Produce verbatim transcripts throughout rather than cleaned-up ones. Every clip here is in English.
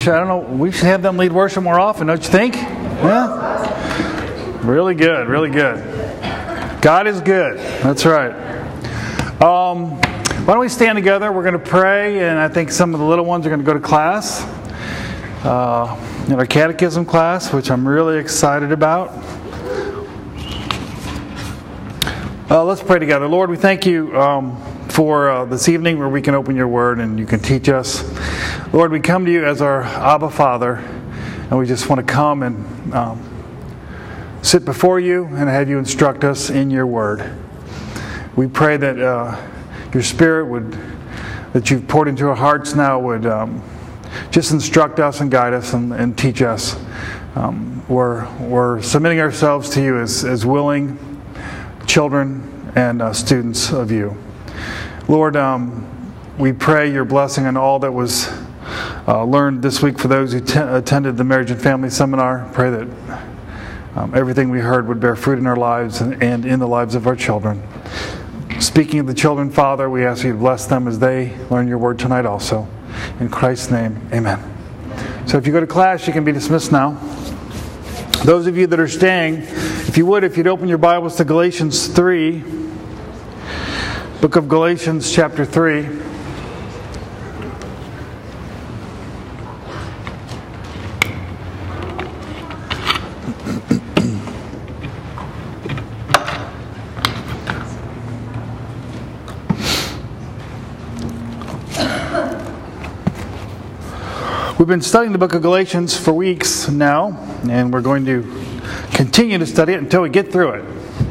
should, I don't know, we should have them lead worship more often, don't you think? Yeah? Really good, really good. God is good. That's right. Um, why don't we stand together? We're going to pray, and I think some of the little ones are going to go to class. Uh, in our catechism class, which I'm really excited about. Uh, let's pray together. Lord, we thank you um, for uh, this evening where we can open your word and you can teach us. Lord, we come to you as our Abba Father, and we just want to come and um, sit before you and have you instruct us in your word. We pray that uh, your Spirit would, that you've poured into our hearts now, would um, just instruct us and guide us and, and teach us. Um, we're, we're submitting ourselves to you as, as willing children and uh, students of you. Lord, um, we pray your blessing on all that was uh, learned this week for those who t- attended the Marriage and Family Seminar. Pray that um, everything we heard would bear fruit in our lives and, and in the lives of our children. Speaking of the children, Father, we ask you to bless them as they learn your word tonight also. In Christ's name, amen. So if you go to class, you can be dismissed now. Those of you that are staying, if you would, if you'd open your Bibles to Galatians three, book of Galatians chapter three. We've been studying the book of Galatians for weeks now, and we're going to continue to study it until we get through it.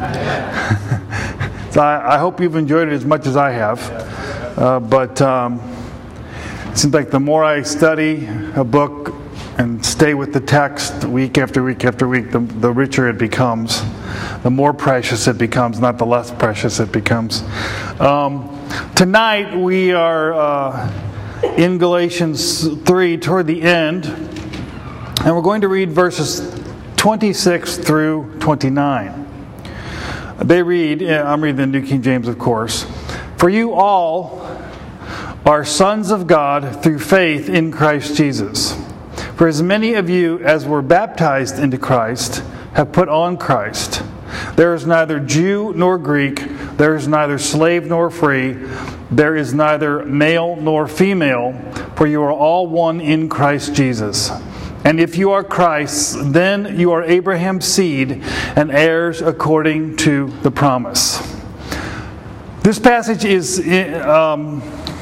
So I, I hope you've enjoyed it as much as I have. Uh, but um, it seems like the more I study a book and stay with the text week after week after week, the, the richer it becomes, the more precious it becomes, not the less precious it becomes. Um, tonight we are Uh, in Galatians three toward the end, and we're going to read verses twenty-six through twenty-nine. They read, I'm reading the New King James, of course, "For you all are sons of God through faith in Christ Jesus. For as many of you as were baptized into Christ have put on Christ. There is neither Jew nor Greek, there is neither slave nor free, there is neither male nor female, for you are all one in Christ Jesus. And if you are Christ's, then you are Abraham's seed and heirs according to the promise." This passage is um,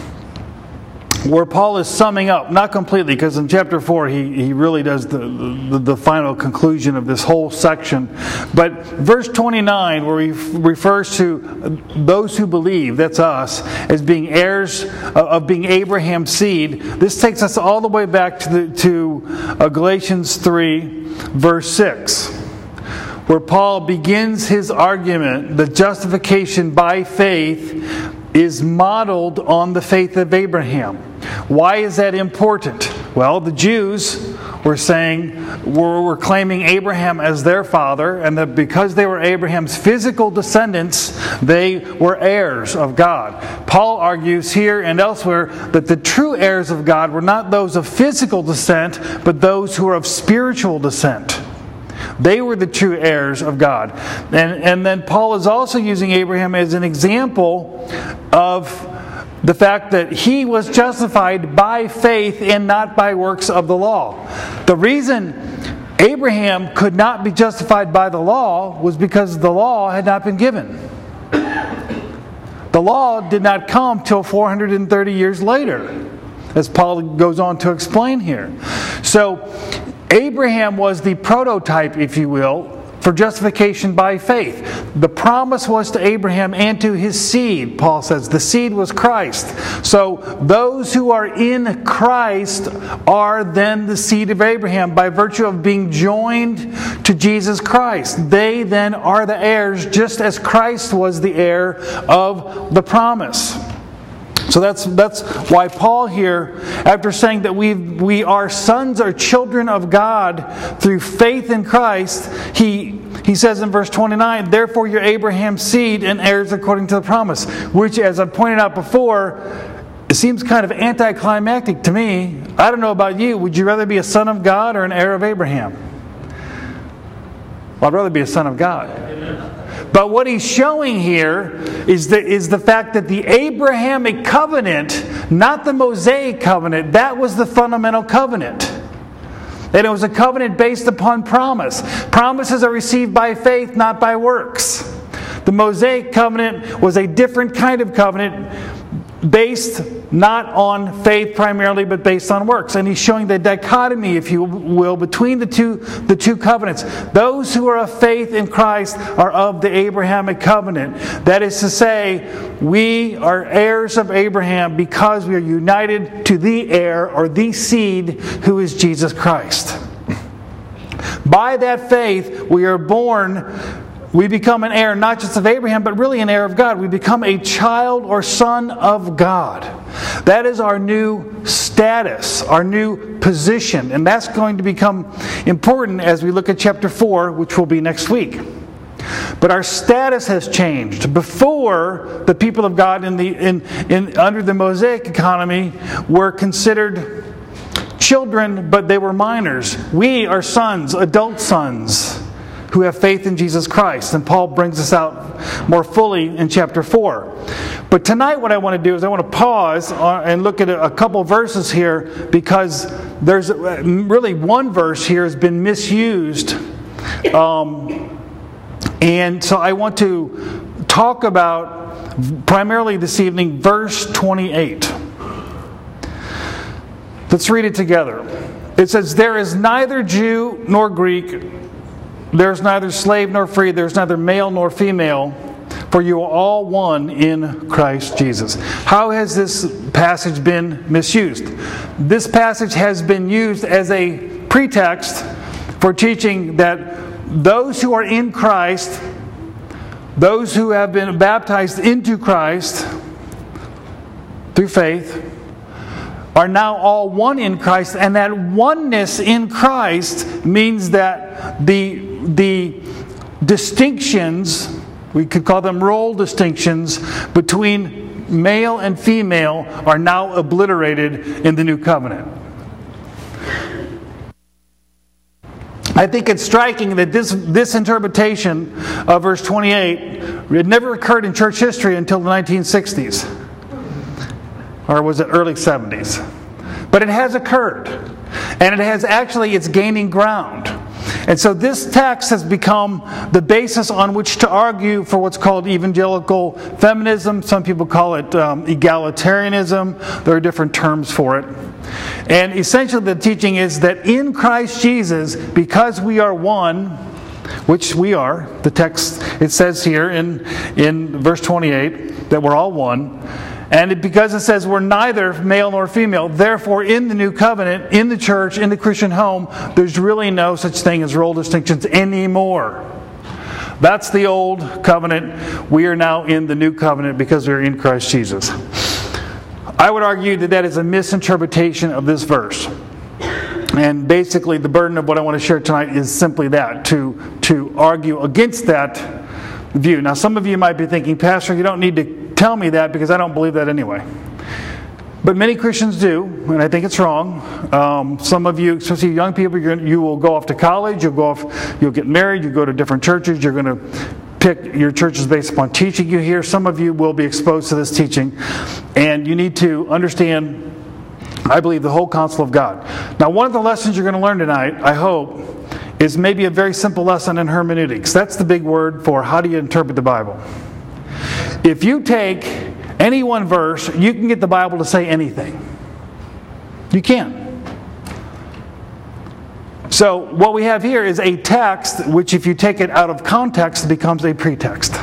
where Paul is summing up, not completely, because in chapter four he, he really does the, the, the final conclusion of this whole section. But verse twenty-nine, where he refers to those who believe, that's us, as being heirs of being Abraham's seed, this takes us all the way back to, the, to uh, Galatians three, verse six, where Paul begins his argument that justification by faith is modeled on the faith of Abraham. Why is that important? Well, the Jews were saying, were, were claiming Abraham as their father, and that because they were Abraham's physical descendants, they were heirs of God. Paul argues here and elsewhere that the true heirs of God were not those of physical descent, but those who are of spiritual descent. They were the true heirs of God. And, and then Paul is also using Abraham as an example of the fact that he was justified by faith and not by works of the law. The reason Abraham could not be justified by the law was because the law had not been given. The law did not come till four hundred thirty years later, as Paul goes on to explain here. So Abraham was the prototype, if you will, for justification by faith. The promise was to Abraham and to his seed, Paul says. The seed was Christ. So those who are in Christ are then the seed of Abraham by virtue of being joined to Jesus Christ. They then are the heirs, just as Christ was the heir of the promise. So that's that's why Paul here, after saying that we we are sons or children of God through faith in Christ, he he says in verse twenty-nine, "Therefore you're Abraham's seed and heirs according to the promise," which, as I pointed out before, It seems kind of anticlimactic to me. I don't know about you. Would you rather be a son of God or an heir of Abraham? Well, I'd rather be a son of God. But what he's showing here is the, is the fact that the Abrahamic covenant, not the Mosaic covenant, that was the fundamental covenant. And it was a covenant based upon promise. Promises are received by faith, not by works. The Mosaic covenant was a different kind of covenant based not on faith primarily, but based on works. And he's showing the dichotomy, if you will, between the two, the two covenants. Those who are of faith in Christ are of the Abrahamic covenant. That is to say, we are heirs of Abraham because we are united to the heir or the seed who is Jesus Christ. By that faith, we are born. We become an heir not just of Abraham, but really an heir of God. We become a child or son of God. That is our new status, our new position. And that's going to become important as we look at chapter four, which will be next week. But our status has changed. Before, the people of God in the in, in under the Mosaic economy were considered children, but they were minors. We are sons, adult sons, who have faith in Jesus Christ. And Paul brings this out more fully in chapter four. But tonight what I want to do is I want to pause and look at a couple verses here, because there's really one verse here has been misused. Um, and so I want to talk about primarily this evening verse twenty-eight. Let's read it together. It says, "There is neither Jew nor Greek, there is neither slave nor free, there is neither male nor female, for you are all one in Christ Jesus." How has this passage been misused? This passage has been used as a pretext for teaching that those who are in Christ, those who have been baptized into Christ through faith, are now all one in Christ, and that oneness in Christ means that the the distinctions, we could call them role distinctions, between male and female are now obliterated in the new covenant. I think it's striking that this, this interpretation of verse twenty-eight, it never occurred in church history until the nineteen sixties. Or was it early seventies? But it has occurred. And it has actually, it's gaining ground. And so this text has become the basis on which to argue for what's called evangelical feminism. Some people call it um, egalitarianism. There are different terms for it. And essentially the teaching is that in Christ Jesus, because we are one, which we are, the text, it says here in, in verse twenty-eight that we're all one. And it, because it says we're neither male nor female, therefore in the new covenant, in the church, in the Christian home, there's really no such thing as role distinctions anymore. That's the old covenant. We are now in the new covenant because we're in Christ Jesus. I would argue that that is a misinterpretation of this verse. And basically the burden of what I want to share tonight is simply that, to, to argue against that view. Now some of you might be thinking, Pastor, you don't need to tell me that because I don't believe that anyway. But many Christians do, and I think it's wrong. Um, some of you, especially young people, you're gonna, you will go off to college, you'll go off, you'll get married, you go to different churches, you're going to pick your churches based upon teaching you hear. Some of you will be exposed to this teaching, and you need to understand, I believe, the whole counsel of God. Now, one of the lessons you're going to learn tonight, I hope, is maybe a very simple lesson in hermeneutics. That's the big word for how do you interpret the Bible. If you take any one verse, you can get the Bible to say anything. You can. So what we have here is a text which, if you take it out of context, becomes a pretext.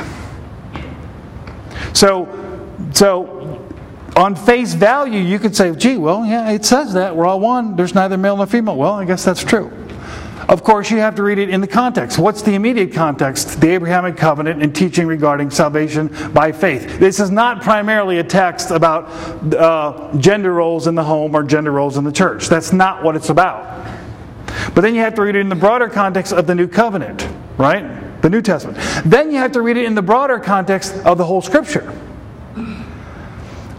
So, so on face value, you could say, gee, well, yeah, it says that. We're all one. There's neither male nor female. Well, I guess that's true. Of course, you have to read it in the context. What's the immediate context? The Abrahamic covenant and teaching regarding salvation by faith. This is not primarily a text about uh, gender roles in the home or gender roles in the church. That's not what it's about. But then you have to read it in the broader context of the new covenant, right? The New Testament. Then you have to read it in the broader context of the whole Scripture.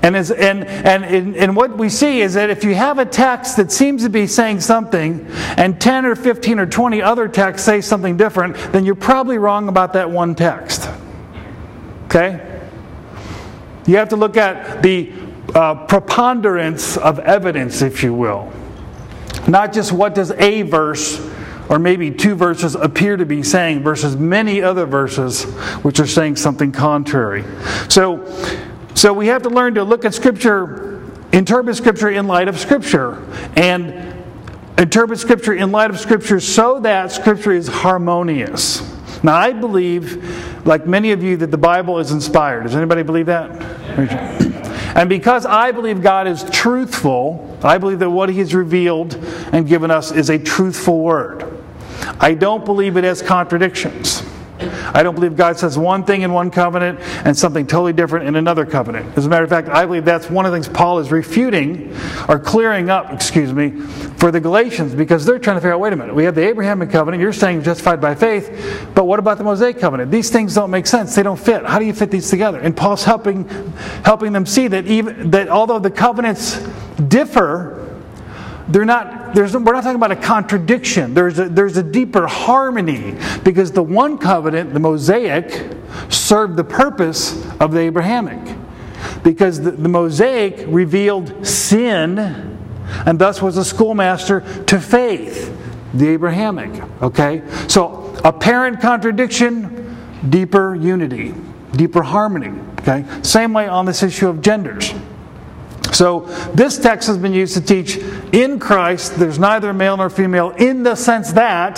And, as, and, and, and, and what we see is that if you have a text that seems to be saying something, and ten or fifteen or twenty other texts say something different, then you're probably wrong about that one text. Okay? You have to look at the uh, preponderance of evidence, if you will. Not just what does a verse or maybe two verses appear to be saying versus many other verses which are saying something contrary. So, so we have to learn to look at Scripture, interpret Scripture in light of Scripture, and interpret Scripture in light of Scripture so that Scripture is harmonious. Now, I believe, like many of you, that the Bible is inspired. Does anybody believe that? And because I believe God is truthful, I believe that what He has revealed and given us is a truthful Word. I don't believe it has contradictions. I don't believe God says one thing in one covenant and something totally different in another covenant. As a matter of fact, I believe that's one of the things Paul is refuting or clearing up, excuse me, for the Galatians, because they're trying to figure out, wait a minute, we have the Abrahamic covenant, you're saying justified by faith, but what about the Mosaic covenant? These things don't make sense. They don't fit. How do you fit these together? And Paul's helping helping them see that even that although the covenants differ, They're not. There's. We're not talking about a contradiction. There's a, there's a deeper harmony, because the one covenant, the Mosaic, served the purpose of the Abrahamic, because the, the Mosaic revealed sin, and thus was a schoolmaster to faith. The Abrahamic. Okay. So apparent contradiction, deeper unity, deeper harmony. Okay. Same way on this issue of genders. So this text has been used to teach in Christ there's neither male nor female, in the sense that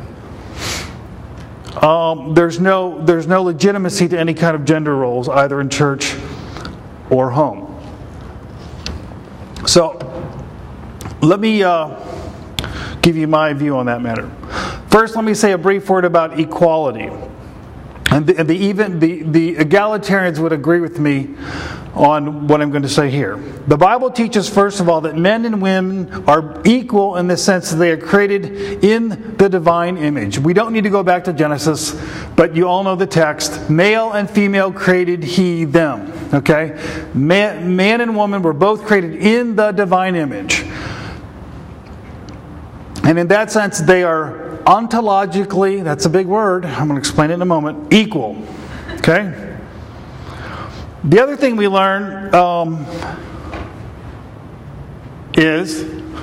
um, there's no there's no legitimacy to any kind of gender roles either in church or home. So let me uh, give you my view on that matter. First, let me say a brief word about equality. And the, the even the, the egalitarians would agree with me on what I'm going to say here. The Bible teaches, first of all, that men and women are equal in the sense that they are created in the divine image. We don't need to go back to Genesis, but you all know the text. Male and female created He them. Okay? Man, man and woman were both created in the divine image. And in that sense, they are ontologically, that's a big word, I'm going to explain it in a moment, equal. Okay? The other thing we learn um, is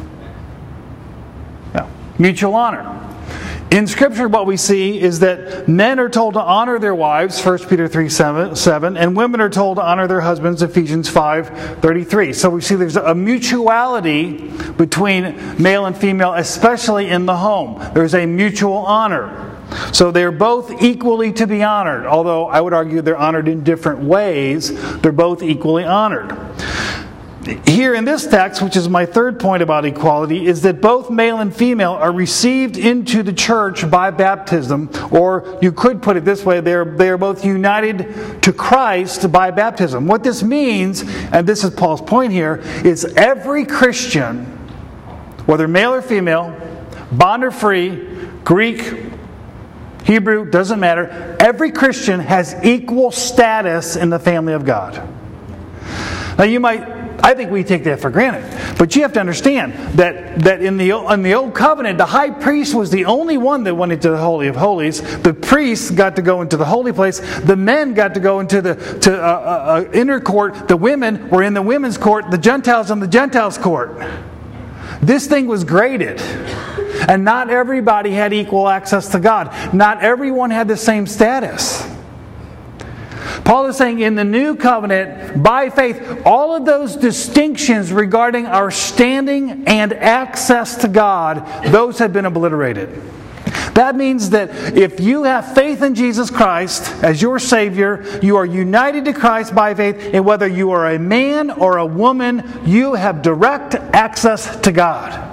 yeah, mutual honor. In Scripture, what we see is that men are told to honor their wives, First Peter three seven, and women are told to honor their husbands, Ephesians five thirty-three. So we see there's a mutuality between male and female, especially in the home. There's a mutual honor. So they're both equally to be honored, although I would argue they're honored in different ways. They're both equally honored. Here in this text, which is my third point about equality, is that both male and female are received into the church by baptism, or you could put it this way, they're, they're both united to Christ by baptism. What this means, and this is Paul's point here, is every Christian, whether male or female, bond or free, Greek, Hebrew, doesn't matter, every Christian has equal status in the family of God. Now you might, I think we take that for granted, but you have to understand that, that in the in the Old Covenant, the high priest was the only one that went into the Holy of Holies. The priests got to go into the holy place. The men got to go into the to uh, uh, inner court. The women were in the women's court. The Gentiles in the Gentiles' court. This thing was graded. And not everybody had equal access to God. Not everyone had the same status. Paul is saying in the new covenant, by faith, all of those distinctions regarding our standing and access to God, those have been obliterated. That means that if you have faith in Jesus Christ as your Savior, you are united to Christ by faith, and whether you are a man or a woman, you have direct access to God.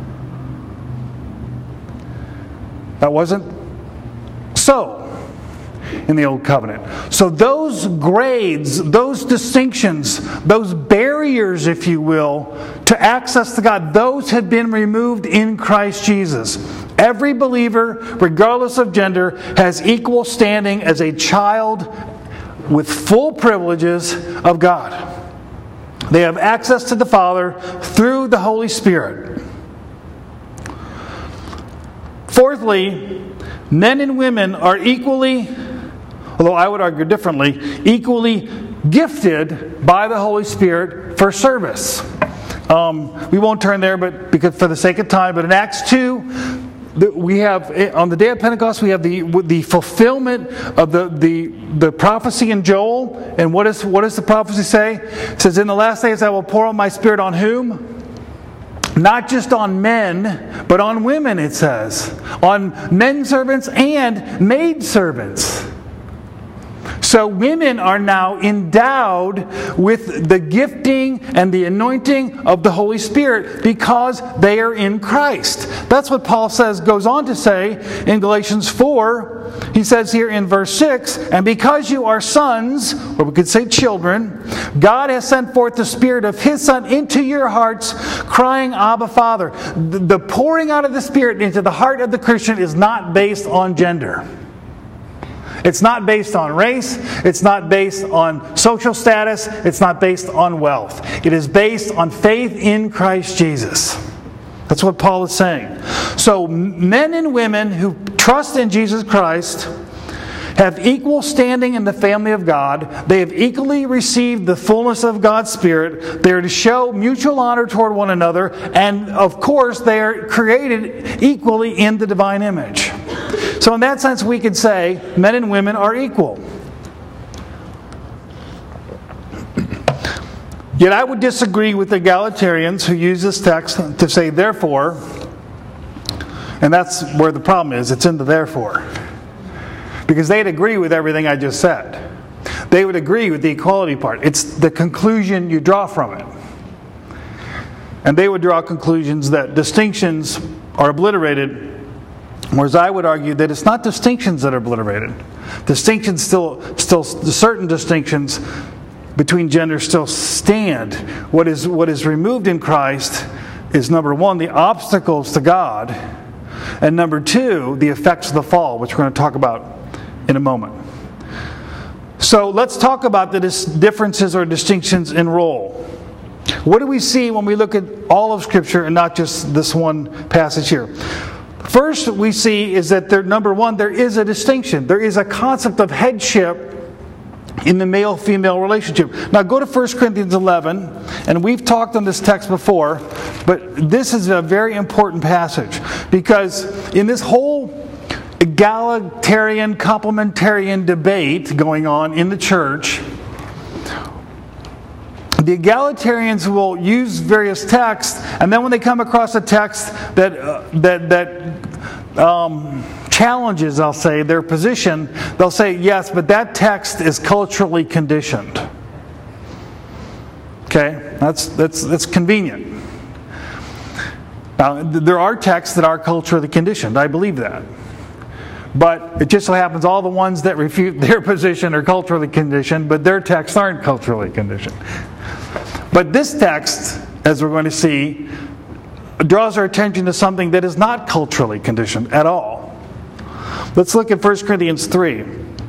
That wasn't so in the Old Covenant. So those grades, those distinctions, those barriers, if you will, to access to God, those have been removed in Christ Jesus. Every believer, regardless of gender, has equal standing as a child with full privileges of God. They have access to the Father through the Holy Spirit. Fourthly, men and women are equally, although I would argue differently, equally gifted by the Holy Spirit for service. Um, we won't turn there, but because for the sake of time. But in Acts two, we have on the day of Pentecost, we have the the fulfillment of the the, the prophecy in Joel. And what is what does the prophecy say? It says, "In the last days, I will pour out my Spirit on whom? Not just on men, but on women," it says. On men servants and maid servants. So women are now endowed with the gifting and the anointing of the Holy Spirit because they are in Christ. That's what Paul says, goes on to say in Galatians four. He says here in verse six, "And because you are sons," or we could say children, "God has sent forth the Spirit of His Son into your hearts, crying, Abba, Father." The pouring out of the Spirit into the heart of the Christian is not based on gender. It's not based on race. It's not based on social status. It's not based on wealth. It is based on faith in Christ Jesus. That's what Paul is saying. So men and women who trust in Jesus Christ have equal standing in the family of God. They have equally received the fullness of God's Spirit. They are to show mutual honor toward one another. And of course, they are created equally in the divine image. So in that sense, we could say men and women are equal. Yet I would disagree with the Egalitarians who use this text to say therefore, and that's where the problem is. It's in the therefore. Because they'd agree with everything I just said. They would agree with the equality part. It's the conclusion you draw from it. And they would draw conclusions that distinctions are obliterated, whereas I would argue that it's not distinctions that are obliterated. Distinctions still, still certain distinctions between genders still stand. What is what is removed in Christ is, number one, the obstacles to God, and number two, the effects of the fall, which we're going to talk about in a moment. So let's talk about the dis- differences or distinctions in role. What do we see when we look at all of Scripture and not just this one passage here? First, we see is that there, number one, there is a distinction. There is a concept of headship in the male-female relationship. Now go to First Corinthians eleven, and we've talked on this text before, but this is a very important passage because in this whole egalitarian, complementarian debate going on in the church, the egalitarians will use various texts, and then when they come across a text that uh, that that um, challenges, I'll say, their position, they'll say, yes, but that text is culturally conditioned. Okay, that's that's that's convenient. Now, there are texts that are culturally conditioned. I believe that. But it just so happens all the ones that refute their position are culturally conditioned, but their texts aren't culturally conditioned. But this text, as we're going to see, draws our attention to something that is not culturally conditioned at all. Let's look at First Corinthians three.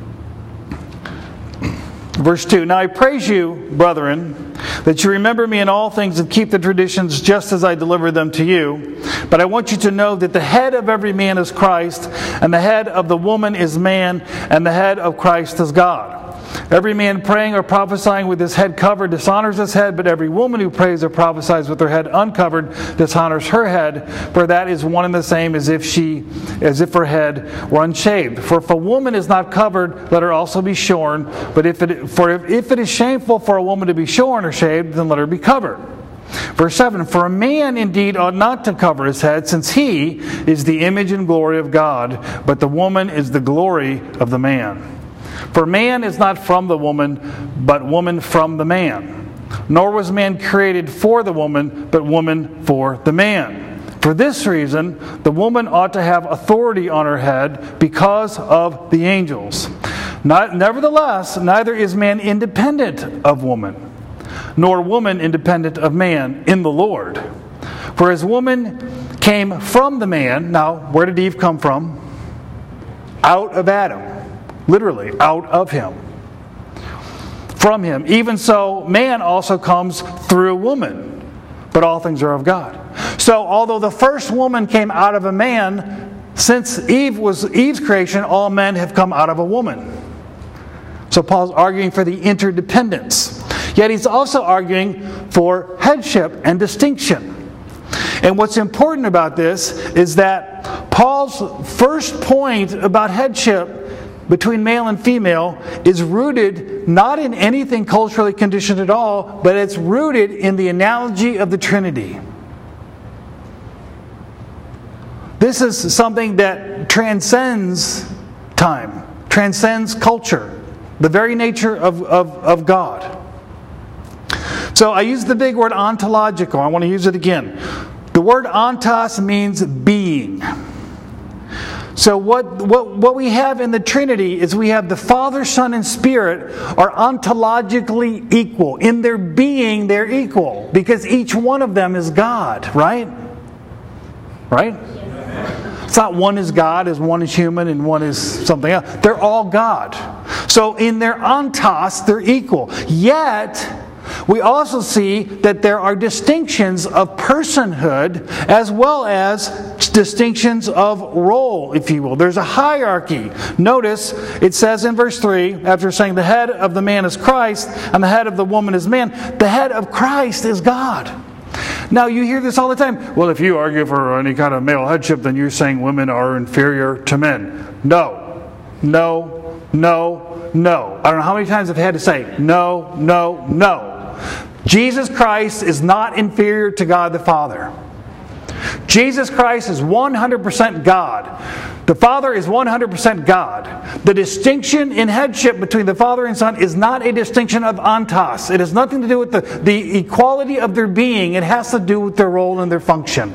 Verse two, "Now I praise you, brethren, that you remember me in all things and keep the traditions just as I delivered them to you. But I want you to know that the head of every man is Christ, and the head of the woman is man, and the head of Christ is God. Every man praying or prophesying with his head covered dishonors his head, but every woman who prays or prophesies with her head uncovered dishonors her head, for that is one and the same as if she, as if her head were unshaved. For if a woman is not covered, let her also be shorn. But if it, for if, if it is shameful for a woman to be shorn or shaved, then let her be covered." Verse seven, "For a man indeed ought not to cover his head, since he is the image and glory of God, but the woman is the glory of the man. For man is not from the woman, but woman from the man. Nor was man created for the woman, but woman for the man. For this reason, the woman ought to have authority on her head because of the angels. Not, nevertheless, neither is man independent of woman, nor woman independent of man in the Lord. For as woman came from the man," now where did Eve come from? Out of Adam. Literally, out of him. "For from him. Even so, man also comes through woman, but all things are of God. So, although the first woman came out of a man, since Eve was Eve's creation, all men have come out of a woman. So Paul's arguing for the interdependence. Yet he's also arguing for headship and distinction. And what's important about this is that Paul's first point about headship between male and female is rooted not in anything culturally conditioned at all, but it's rooted in the analogy of the Trinity. This is something that transcends time, transcends culture, the very nature of, of, of God. So I use the big word ontological. I want to use it again. The word ontos means being. So what, what, what we have in the Trinity is we have the Father, Son, and Spirit are ontologically equal. In their being, they're equal. Because each one of them is God, right? Right? It's not one is God, as one is human, and one is something else. They're all God. So in their ontos, they're equal. Yet, we also see that there are distinctions of personhood as well as distinctions of role, if you will. There's a hierarchy. Notice it says in verse three, after saying the head of the man is Christ and the head of the woman is man, the head of Christ is God. Now you hear this all the time. Well, if you argue for any kind of male headship, then you're saying women are inferior to men. No. No. No. No. I don't know how many times I've had to say no, no, no. Jesus Christ is not inferior to God the Father. Jesus Christ is one hundred percent God. The Father is one hundred percent God. The distinction in headship between the Father and Son is not a distinction of ontos. It has nothing to do with the, the equality of their being. It has to do with their role and their function.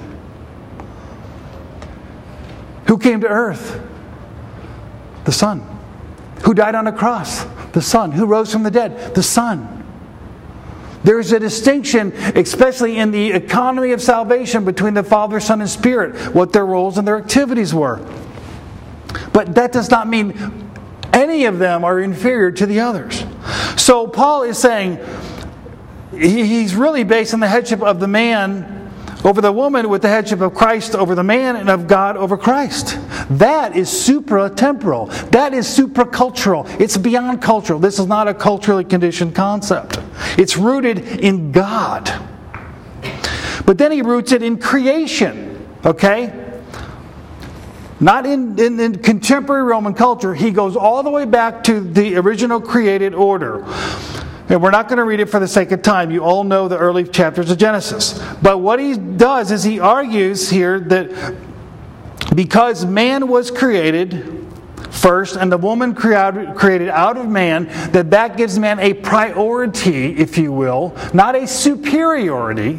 Who came to earth? The Son. Who died on a cross? The Son. Who rose from the dead? The Son. There's a distinction, especially in the economy of salvation, between the Father, Son, and Spirit, what their roles and their activities were. But that does not mean any of them are inferior to the others. So Paul is saying he's really basing the headship of the man over the woman with the headship of Christ over the man and of God over Christ. That is supra-temporal. That is supracultural. It's beyond cultural. This is not a culturally conditioned concept. It's rooted in God. But then he roots it in creation. Okay? Not in, in, in contemporary Roman culture. He goes all the way back to the original created order. And we're not going to read it for the sake of time. You all know the early chapters of Genesis. But what he does is he argues here that because man was created first and the woman created out of man, that that gives man a priority, if you will, not a superiority,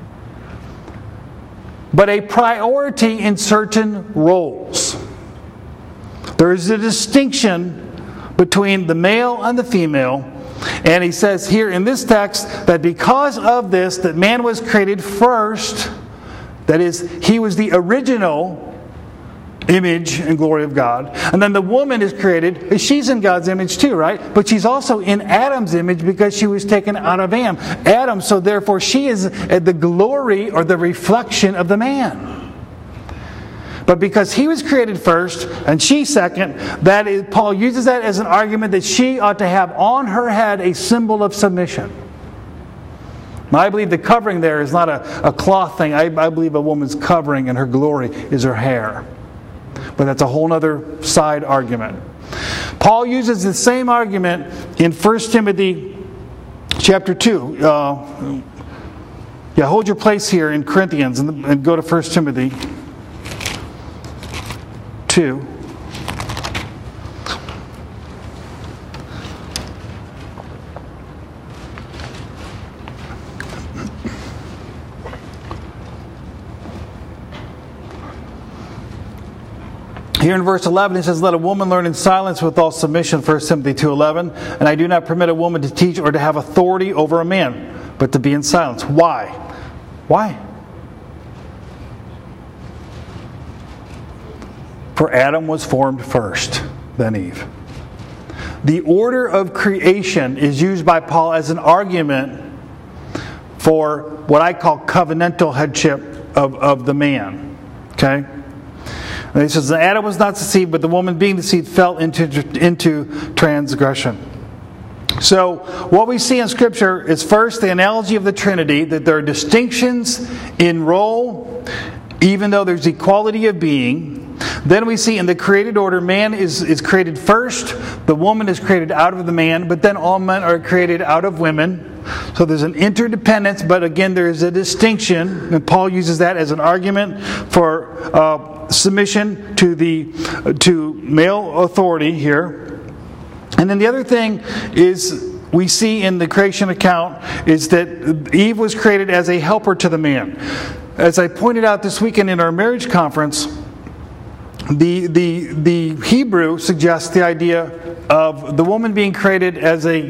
but a priority in certain roles. There is a distinction between the male and the female. And he says here in this text that because of this, that man was created first, that is, he was the original image and glory of God. And then the woman is created, she's in God's image too, right? But she's also in Adam's image because she was taken out of Adam. Adam, so therefore she is the glory or the reflection of the man. But because he was created first and she second, that is, Paul uses that as an argument that she ought to have on her head a symbol of submission. Now, I believe the covering there is not a, a cloth thing. I, I believe a woman's covering and her glory is her hair. But that's a whole other side argument. Paul uses the same argument in First Timothy chapter two. Uh, yeah, hold your place here in Corinthians and, and go to First Timothy two. Here in verse eleven, it says, "Let a woman learn in silence with all submission," First Timothy two eleven. "And I do not permit a woman to teach or to have authority over a man, but to be in silence." Why? Why? For Adam was formed first, then Eve. the order of creation is used by Paul as an argument for what I call covenantal headship of, of the man. Okay? And he says, Adam was not deceived, but the woman being deceived fell into, into transgression. So what we see in Scripture is first the analogy of the Trinity, that there are distinctions in role, even though there's equality of being. Then we see in the created order, man is, is created first, the woman is created out of the man, but then all men are created out of women. So there's an interdependence, but again there is a distinction, and Paul uses that as an argument for uh, submission to the uh, to male authority here. And then the other thing is we see in the creation account is that Eve was created as a helper to the man. As I pointed out this weekend in our marriage conference, the the the Hebrew suggests the idea of the woman being created as a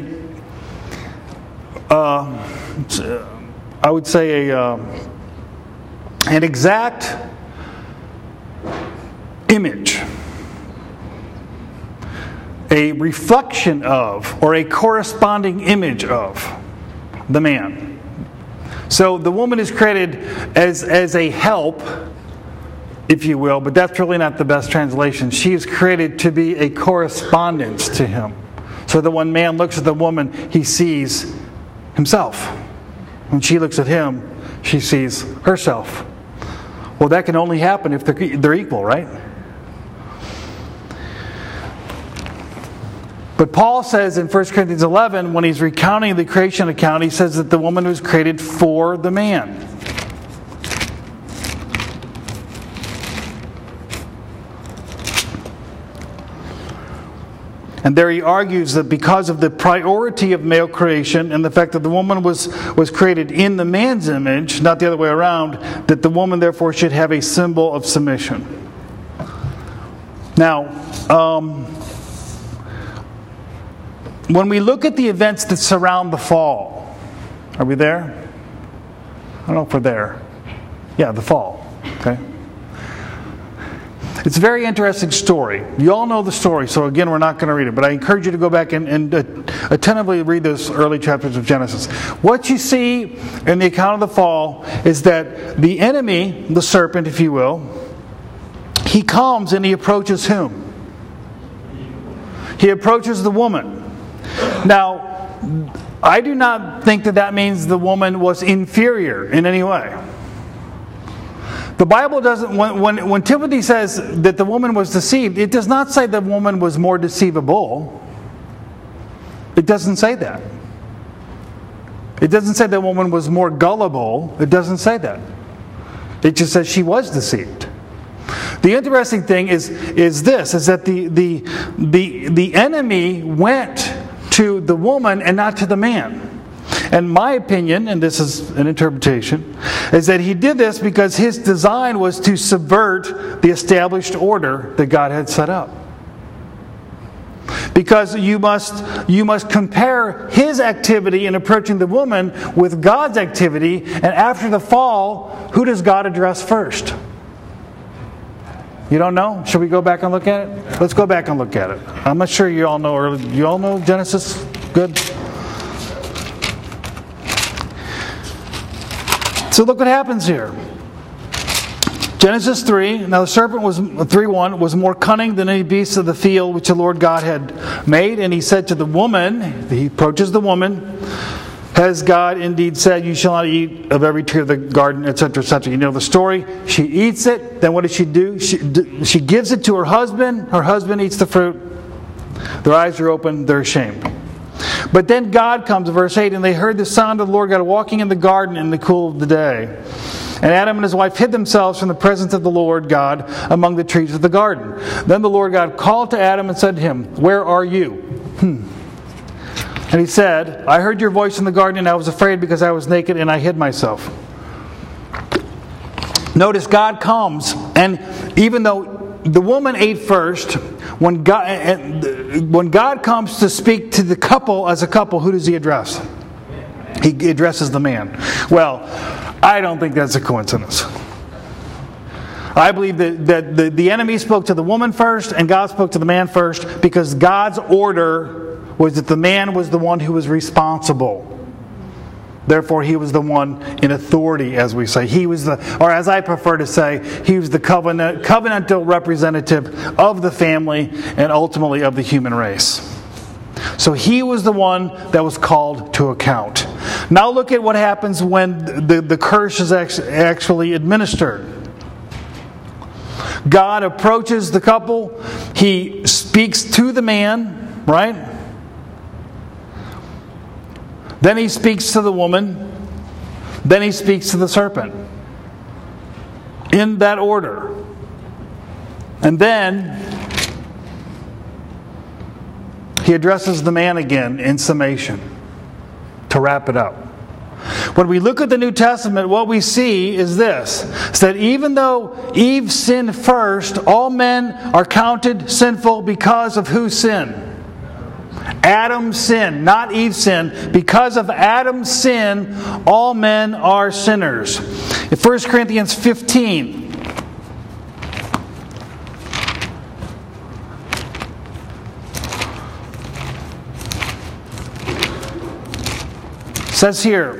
uh, I would say a uh, an exact image, a reflection of, or a corresponding image of the man. So the woman is created as, as a help, if you will, but that's really not the best translation. She is created to be a correspondence to him. So that when man looks at the woman, he sees himself. When she looks at him, she sees herself. Well, that can only happen if they're, they're equal, right? But Paul says in First Corinthians eleven, when he's recounting the creation account, he says that the woman was created for the man. And there he argues that because of the priority of male creation and the fact that the woman was, was created in the man's image, not the other way around, that the woman therefore should have a symbol of submission. Now, um, when we look at the events that surround the fall, are we there? I don't know if we're there. Yeah, the fall. Okay. It's a very interesting story. You all know the story, so again, we're not going to read it. But I encourage you to go back and, and uh, attentively read those early chapters of Genesis. What you see in the account of the fall is that the enemy, the serpent, if you will, he comes and he approaches whom? He approaches the woman. Now, I do not think that that means the woman was inferior in any way. The Bible doesn't, when, when, when Timothy says that the woman was deceived, it does not say the woman was more deceivable. It doesn't say that. It doesn't say the woman was more gullible. It doesn't say that. It just says she was deceived. The interesting thing is, is this, is that the, the, the, the enemy went to the woman and not to the man. And my opinion, and this is an interpretation, is that he did this because his design was to subvert the established order that God had set up. Because you must, you must compare his activity in approaching the woman with God's activity, and after the fall, who does God address first? You don't know? Should we go back and look at it? Let's go back and look at it. I'm not sure you all know early. You all know Genesis? Good? So look what happens here. Genesis three, now the serpent was three one was more cunning than any beast of the field which the Lord God had made, and he said to the woman, he approaches the woman, has God indeed said, you shall not eat of every tree of the garden, et cetera, et cetera. You know the story. She eats it. Then what does she do? She, she gives it to her husband. Her husband eats the fruit. Their eyes are open. They're ashamed. But then God comes, verse eight, and they heard the sound of the Lord God walking in the garden in the cool of the day. And Adam and his wife hid themselves from the presence of the Lord God among the trees of the garden. Then the Lord God called to Adam and said to him, where are you? Hmm. And he said, I heard your voice in the garden, and I was afraid because I was naked and I hid myself. Notice God comes, and even though the woman ate first, when God, when God comes to speak to the couple as a couple, who does he address? He addresses the man. Well, I don't think that's a coincidence. I believe that, that the, the enemy spoke to the woman first and God spoke to the man first because God's order was that the man was the one who was responsible. Therefore, he was the one in authority, as we say. He was the, or as I prefer to say, he was the covenant, covenantal representative of the family and ultimately of the human race. So he was the one that was called to account. Now look at what happens when the, the curse is actually administered. God approaches the couple. He speaks to the man, right? Then he speaks to the woman. Then he speaks to the serpent. In that order. And then he addresses the man again in summation to wrap it up. When we look at the New Testament, what we see is this. Is that even though Eve sinned first, all men are counted sinful because of whose sin? Adam's sin, not Eve's sin. Because of Adam's sin, all men are sinners. In First Corinthians fifteen, it says here,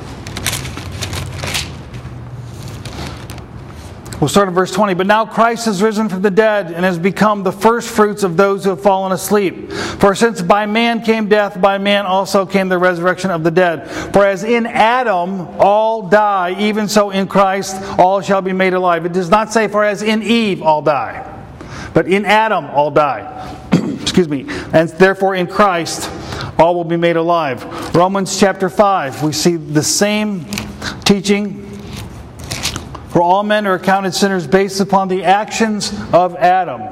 we'll start at verse twenty. But now Christ has risen from the dead and has become the first fruits of those who have fallen asleep. For since by man came death, by man also came the resurrection of the dead. For as in Adam all die, even so in Christ all shall be made alive. It does not say, for as in Eve all die, but in Adam all die. Excuse me. And therefore in Christ all will be made alive. Romans chapter five, we see the same teaching. For all men are accounted sinners based upon the actions of Adam.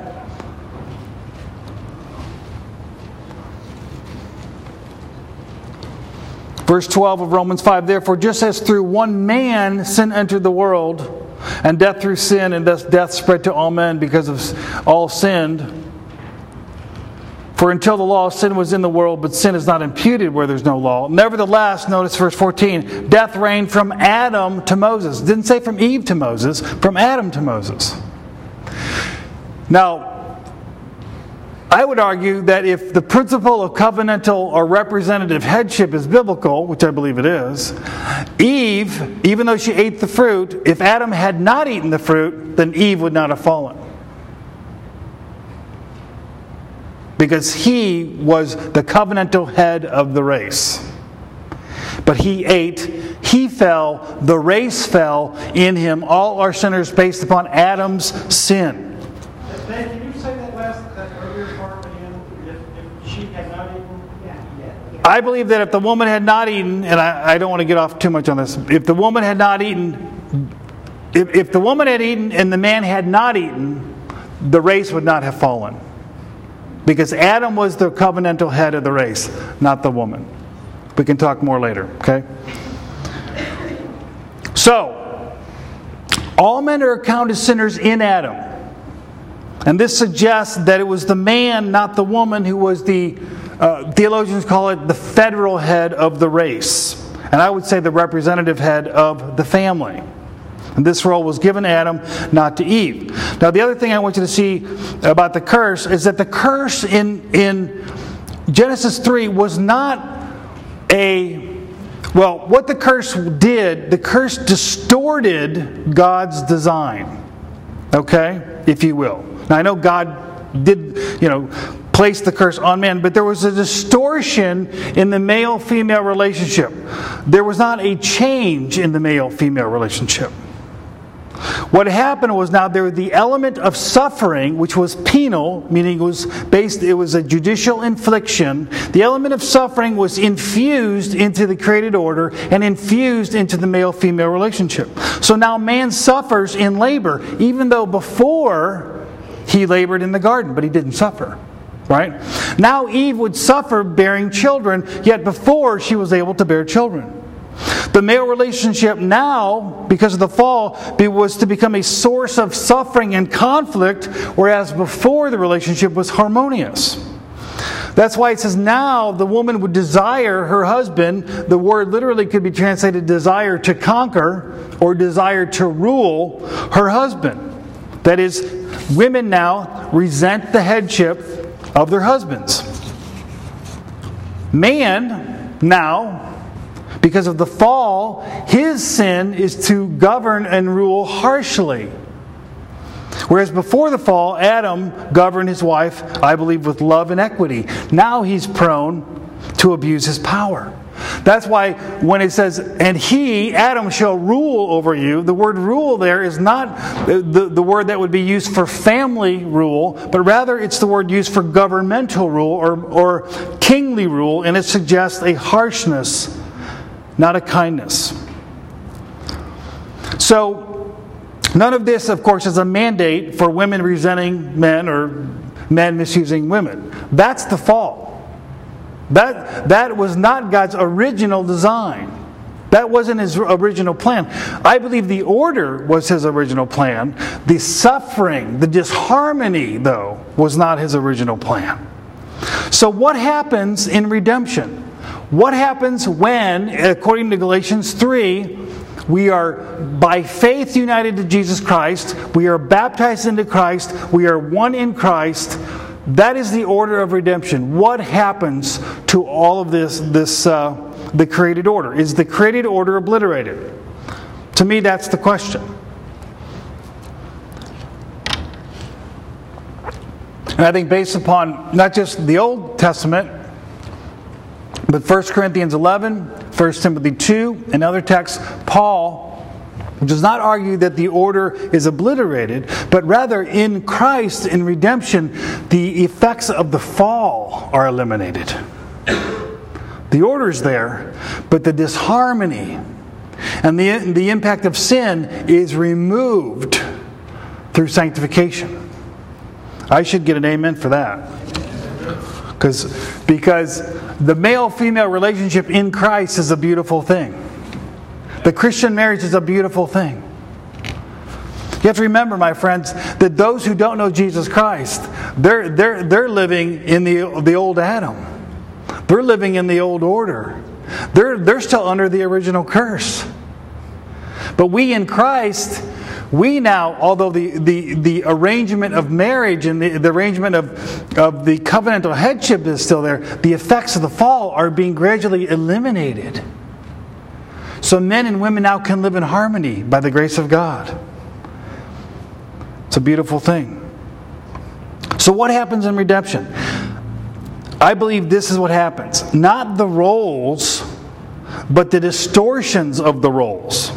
Verse twelve of Romans five, therefore just as through one man sin entered the world, and death through sin, and thus death spread to all men because of all sinned. For until the law, sin was in the world, but sin is not imputed where there's no law. Nevertheless, notice verse fourteen, death reigned from Adam to Moses. It didn't say from Eve to Moses, from Adam to Moses. Now, I would argue that if the principle of covenantal or representative headship is biblical, which I believe it is, Eve, even though she ate the fruit, if Adam had not eaten the fruit, then Eve would not have fallen. Because he was the covenantal head of the race. But he ate, he fell, the race fell in him. All are sinners based upon Adam's sin. Ben, can you say that last, that earlier part again? If, if she had not eaten? Yeah, yeah. I believe that if the woman had not eaten, and I, I don't want to get off too much on this, if the woman had not eaten, if, if the woman had eaten and the man had not eaten, the race would not have fallen. Because Adam was the covenantal head of the race, not the woman. We can talk more later, okay? So, all men are accounted sinners in Adam. And this suggests that it was the man, not the woman, who was the, uh, theologians call it the federal head of the race. And I would say the representative head of the family. And this role was given to Adam, not to Eve. Now, the other thing I want you to see about the curse is that the curse in, in Genesis three was not a... Well, what the curse did, the curse distorted God's design. Okay? If you will. Now, I know God did, you know, place the curse on man, but there was a distortion in the male-female relationship. There was not a change in the male-female relationship. What happened was now there was the element of suffering, which was penal, meaning it was based, it was a judicial infliction. The element of suffering was infused into the created order and infused into the male-female relationship. So now man suffers in labor, even though before he labored in the garden, but he didn't suffer. Right? Now Eve would suffer bearing children, yet before she was able to bear children. The male relationship now, because of the fall, was to become a source of suffering and conflict, whereas before the relationship was harmonious. That's why it says now the woman would desire her husband. The word literally could be translated desire to conquer or desire to rule her husband. That is, women now resent the headship of their husbands. Man now, because of the fall, his sin is to govern and rule harshly. Whereas before the fall, Adam governed his wife, I believe, with love and equity. Now he's prone to abuse his power. That's why when it says, and he, Adam, shall rule over you, the word rule there is not the, the, the word that would be used for family rule, but rather it's the word used for governmental rule or, or kingly rule, and it suggests a harshness, not a kindness. So, none of this, of course, is a mandate for women resenting men or men misusing women. That's the fall. That, that was not God's original design. That wasn't His original plan. I believe the order was His original plan. The suffering, the disharmony, though, was not His original plan. So what happens in redemption? What happens when, according to Galatians three, we are by faith united to Jesus Christ, we are baptized into Christ, we are one in Christ? That is the order of redemption. What happens to all of this, this uh, the created order? Is the created order obliterated? To me, that's the question. And I think based upon not just the Old Testament, but First Corinthians eleven, First Timothy two, and other texts, Paul does not argue that the order is obliterated, but rather in Christ, in redemption, the effects of the fall are eliminated. The order is there, but the disharmony and the, the impact of sin is removed through sanctification. I should get an amen for that. Because, because the male-female relationship in Christ is a beautiful thing. The Christian marriage is a beautiful thing. You have to remember, my friends, that those who don't know Jesus Christ, they're, they're, they're living in the, the old Adam. They're living in the old order. They're, they're still under the original curse. But we in Christ, we now, although the, the, the arrangement of marriage and the, the arrangement of, of the covenantal headship is still there, the effects of the fall are being gradually eliminated. So men and women now can live in harmony by the grace of God. It's a beautiful thing. So what happens in redemption? I believe this is what happens. Not the roles, but the distortions of the roles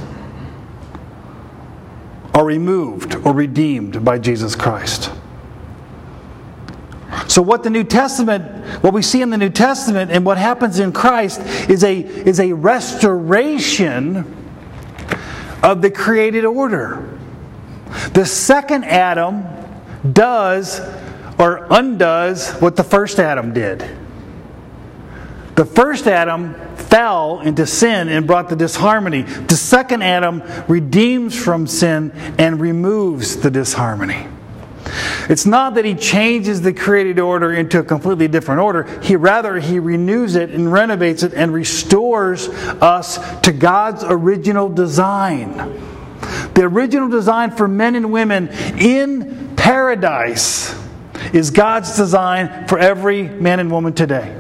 are removed or redeemed by Jesus Christ. So what the New Testament, what we see in the New Testament and what happens in Christ is a, is a restoration of the created order. The second Adam does or undoes what the first Adam did. The first Adam fell into sin and brought the disharmony. The second Adam redeems from sin and removes the disharmony. It's not that he changes the created order into a completely different order. He rather he renews it and renovates it and restores us to God's original design. The original design for men and women in paradise is God's design for every man and woman today.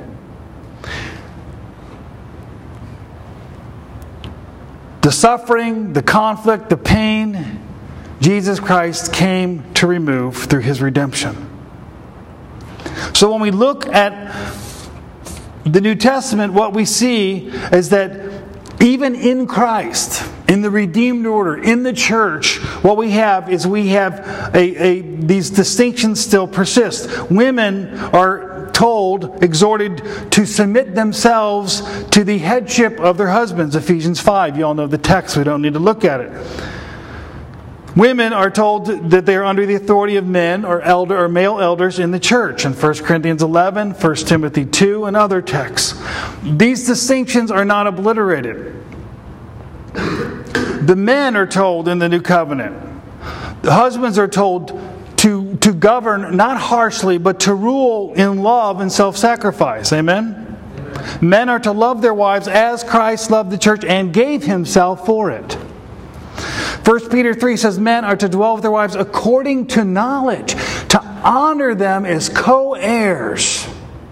The suffering, the conflict, the pain, Jesus Christ came to remove through His redemption. So when we look at the New Testament, what we see is that even in Christ, in the redeemed order, in the church, what we have is we have a, a these distinctions still persist. Women are told, exhorted to submit themselves to the headship of their husbands. Ephesians five, you all know the text, we don't need to look at it. Women are told that they are under the authority of men or elder or male elders in the church in First Corinthians eleven, First Timothy two, and other texts. These distinctions are not obliterated. The men are told in the New Covenant. The husbands are told to, to govern not harshly, but to rule in love and self-sacrifice. Amen? Amen? Men are to love their wives as Christ loved the church and gave Himself for it. First Peter three says men are to dwell with their wives according to knowledge, to honor them as co-heirs.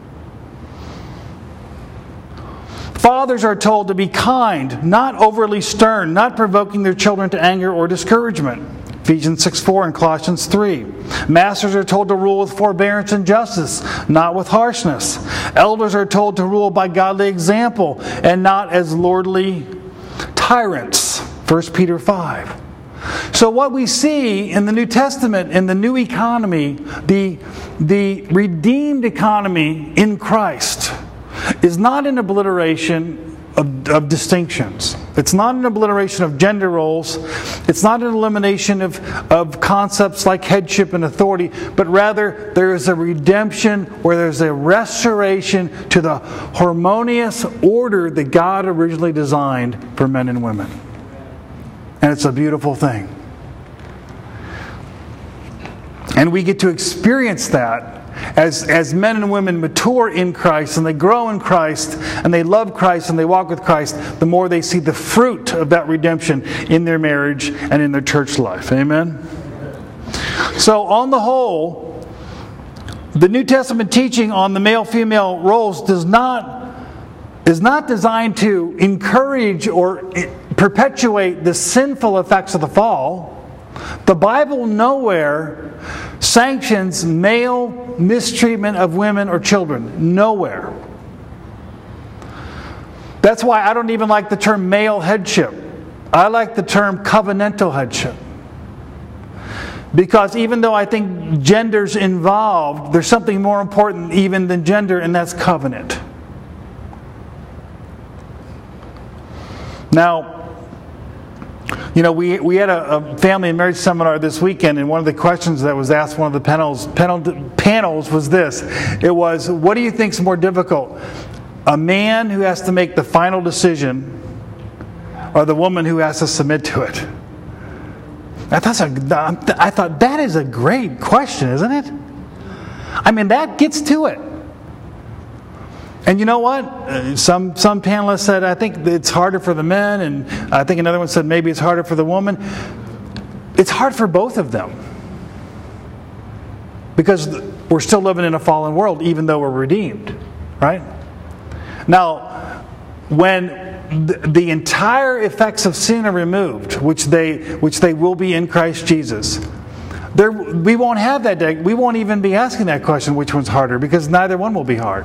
Fathers are told to be kind, not overly stern, not provoking their children to anger or discouragement. Ephesians six four and Colossians three. Masters are told to rule with forbearance and justice, not with harshness. Elders are told to rule by godly example and not as lordly tyrants. First Peter five. So what we see in the New Testament, in the new economy, the, the redeemed economy in Christ, is not an obliteration of, of distinctions. It's not an obliteration of gender roles. It's not an elimination of, of concepts like headship and authority, but rather there is a redemption where there's a restoration to the harmonious order that God originally designed for men and women. And it's a beautiful thing. And we get to experience that As, as men and women mature in Christ and they grow in Christ and they love Christ and they walk with Christ, the more they see the fruit of that redemption in their marriage and in their church life. Amen? So on the whole, the New Testament teaching on the male-female roles does not, is not designed to encourage or perpetuate the sinful effects of the fall. The Bible nowhere sanctions male mistreatment of women or children. Nowhere. That's why I don't even like the term male headship. I like the term covenantal headship. Because even though I think gender's involved, there's something more important even than gender, and that's covenant. Now, you know, we we had a, a family and marriage seminar this weekend, and one of the questions that was asked one of the panels panel, panels was this. It was, what do you think is more difficult? A man who has to make the final decision or the woman who has to submit to it? I thought, I thought that is a great question, isn't it? I mean, that gets to it. And you know what? Uh, some some panelists said, I think it's harder for the men, and I think another one said maybe it's harder for the woman. It's hard for both of them. Because we're still living in a fallen world, even though we're redeemed. Right? Now, when the, the entire effects of sin are removed, which they which they will be in Christ Jesus, there we won't have that day. We won't even be asking that question, which one's harder, because neither one will be hard.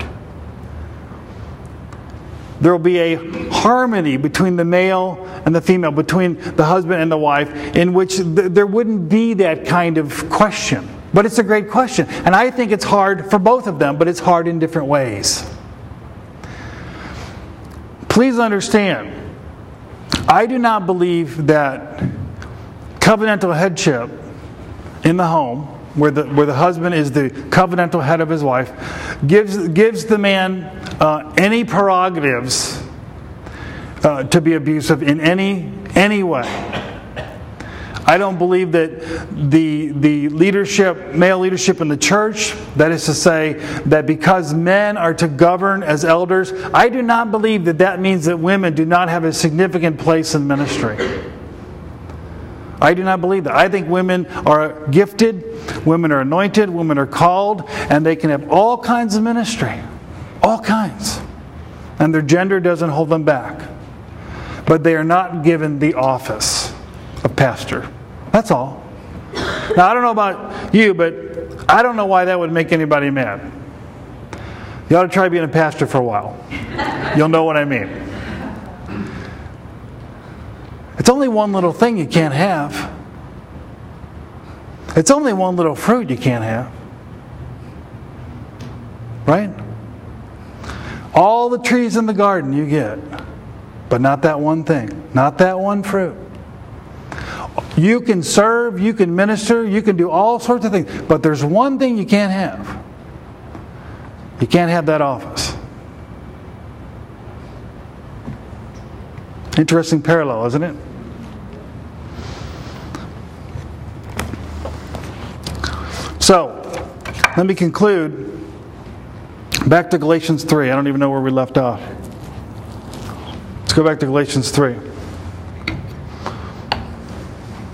There will be a harmony between the male and the female, between the husband and the wife, in which th- there wouldn't be that kind of question. But it's a great question. And I think it's hard for both of them, but it's hard in different ways. Please understand, I do not believe that covenantal headship in the home, where the where the husband is the covenantal head of his wife, gives gives the man uh, any prerogatives uh, to be abusive in any any way. I don't believe that the the leadership, male leadership in the church, that is to say, that because men are to govern as elders, I do not believe that that means that women do not have a significant place in ministry. I do not believe that. I think women are gifted, women are anointed, women are called, and they can have all kinds of ministry. All kinds. And their gender doesn't hold them back. But they are not given the office of pastor. That's all. Now, I don't know about you, but I don't know why that would make anybody mad. You ought to try being a pastor for a while. You'll know what I mean. It's only one little thing you can't have. It's only one little fruit you can't have. Right? All the trees in the garden you get, but not that one thing. Not that one fruit. You can serve, you can minister, you can do all sorts of things, but there's one thing you can't have. You can't have that office. Interesting parallel, isn't it? So, let me conclude. Back to Galatians three. I don't even know where we left off. Let's go back to Galatians three.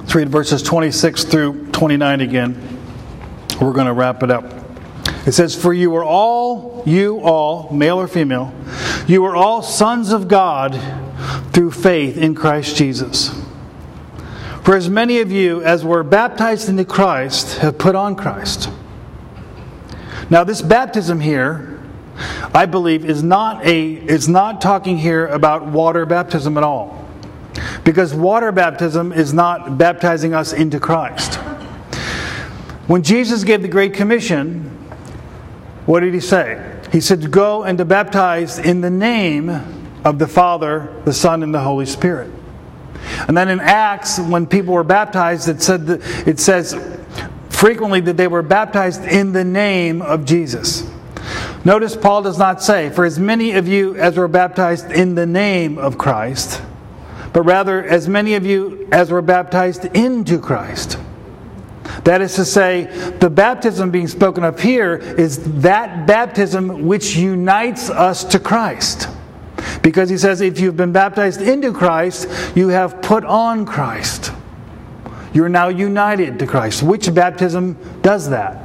Let's read verses twenty-six through twenty-nine again. We're going to wrap it up. It says, "For you are all, you all, male or female, you are all sons of God through faith in Christ Jesus. For as many of you as were baptized into Christ have put on Christ." Now this baptism here, I believe, is not a is not talking here about water baptism at all. Because water baptism is not baptizing us into Christ. When Jesus gave the Great Commission, what did He say? He said to go and to baptize in the name of the Father, the Son, and the Holy Spirit. And then in Acts, when people were baptized, it said that, it says frequently that they were baptized in the name of Jesus. Notice Paul does not say, "For as many of you as were baptized in the name of Christ," but rather, "as many of you as were baptized into Christ." That is to say, the baptism being spoken of here is that baptism which unites us to Christ. Because he says, if you've been baptized into Christ, you have put on Christ. You're now united to Christ. Which baptism does that?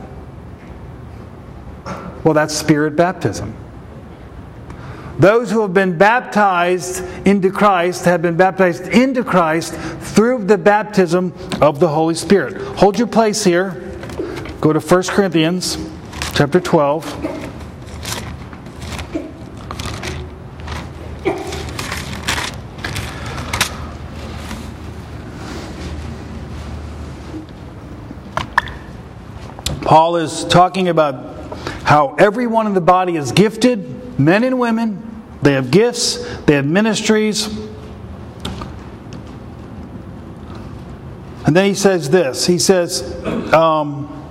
Well, that's Spirit baptism. Those who have been baptized into Christ have been baptized into Christ through the baptism of the Holy Spirit. Hold your place here. Go to First Corinthians chapter twelve. Paul is talking about how everyone in the body is gifted, men and women. They have gifts, they have ministries. And then he says this. He says, um,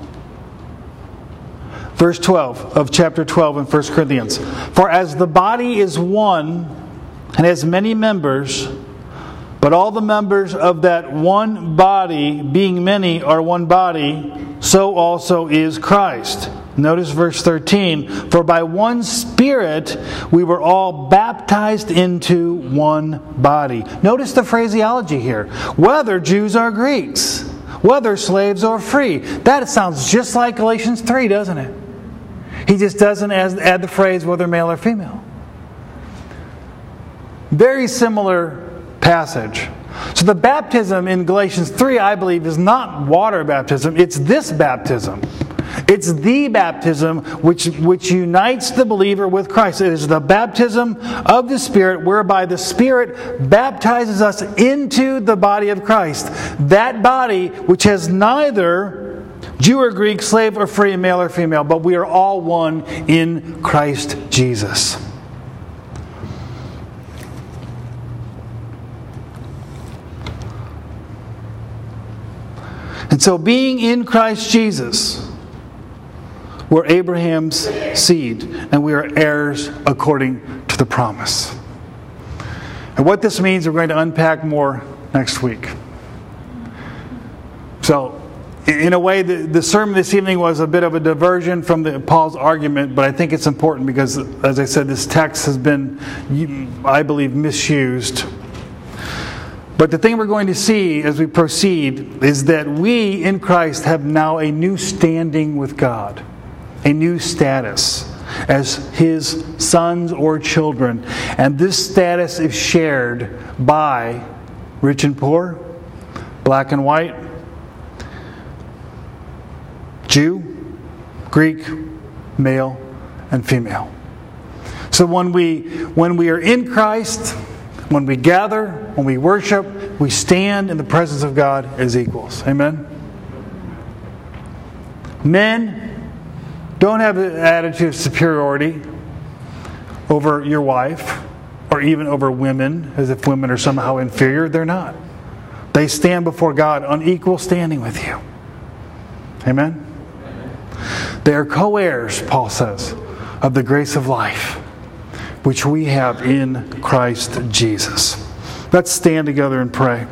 verse twelve of chapter twelve in First Corinthians. "For as the body is one and has many members, but all the members of that one body, being many, are one body, so also is Christ." Notice verse thirteen. "For by one Spirit we were all baptized into one body." Notice the phraseology here. Whether Jews or Greeks, whether slaves or free. That sounds just like Galatians three, doesn't it? He just doesn't add the phrase whether male or female. Very similar passage. So the baptism in Galatians three, I believe, is not water baptism. It's this baptism. It's the baptism which, which unites the believer with Christ. It is the baptism of the Spirit whereby the Spirit baptizes us into the body of Christ. That body which has neither Jew or Greek, slave or free, male or female, but we are all one in Christ Jesus. And so being in Christ Jesus, we're Abraham's seed, and we are heirs according to the promise. And what this means, we're going to unpack more next week. So, in a way, the, the sermon this evening was a bit of a diversion from the, Paul's argument, but I think it's important because, as I said, this text has been, I believe, misused. But the thing we're going to see as we proceed is that we in Christ have now a new standing with God. A new status as His sons or children. And this status is shared by rich and poor, black and white, Jew, Greek, male, and female. So when we when we are in Christ, when we gather, when we worship, we stand in the presence of God as equals. Amen? Men, don't have an attitude of superiority over your wife or even over women, as if women are somehow inferior. They're not. They stand before God on equal standing with you. Amen? They are co-heirs, Paul says, of the grace of life, which we have in Christ Jesus. Let's stand together and pray.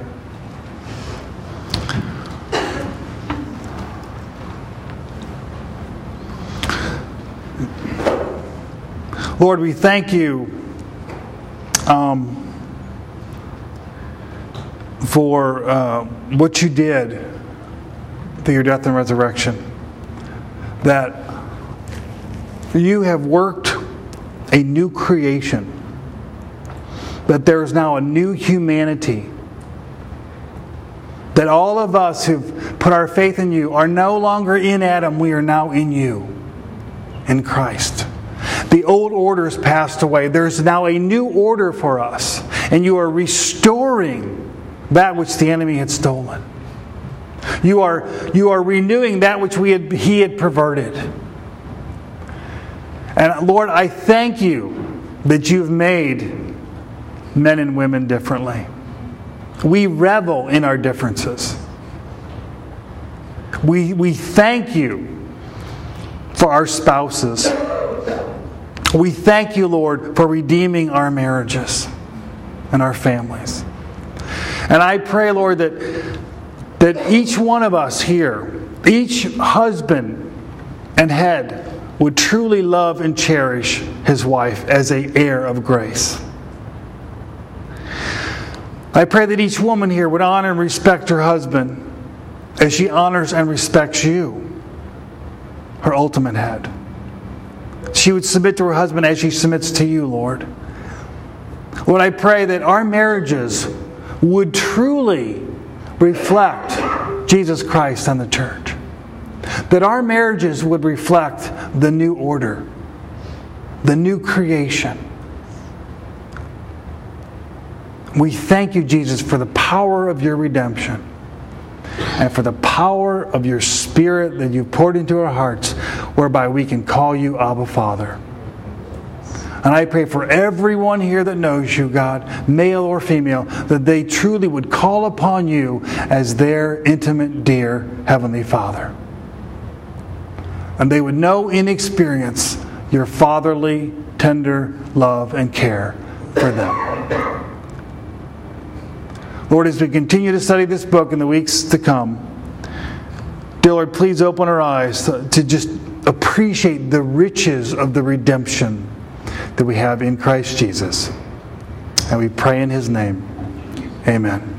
Lord, we thank you um, for uh, what you did through your death and resurrection. That you have worked a new creation. That there is now a new humanity. That all of us who've put our faith in you are no longer in Adam, we are now in you, in Christ. The old order's passed away. There's now a new order for us. And you are restoring that which the enemy had stolen. You are, you are renewing that which we had, he had perverted. And Lord, I thank you that you've made men and women differently. We revel in our differences. We, we thank you for our spouses. We thank you, Lord, for redeeming our marriages and our families. And I pray, Lord, that, that each one of us here, each husband and head, would truly love and cherish his wife as an heir of grace. I pray that each woman here would honor and respect her husband as she honors and respects you, her ultimate head. She would submit to her husband as she submits to you, Lord. Lord, I pray that our marriages would truly reflect Jesus Christ and the church. That our marriages would reflect the new order, the new creation. We thank you, Jesus, for the power of your redemption and for the power of your Spirit that you've poured into our hearts, whereby we can call you Abba, Father. And I pray for everyone here that knows you, God, male or female, that they truly would call upon you as their intimate, dear Heavenly Father. And they would know in experience your fatherly, tender love and care for them. Lord, as we continue to study this book in the weeks to come, dear Lord, please open our eyes to, to just appreciate the riches of the redemption that we have in Christ Jesus. And we pray in His name. Amen.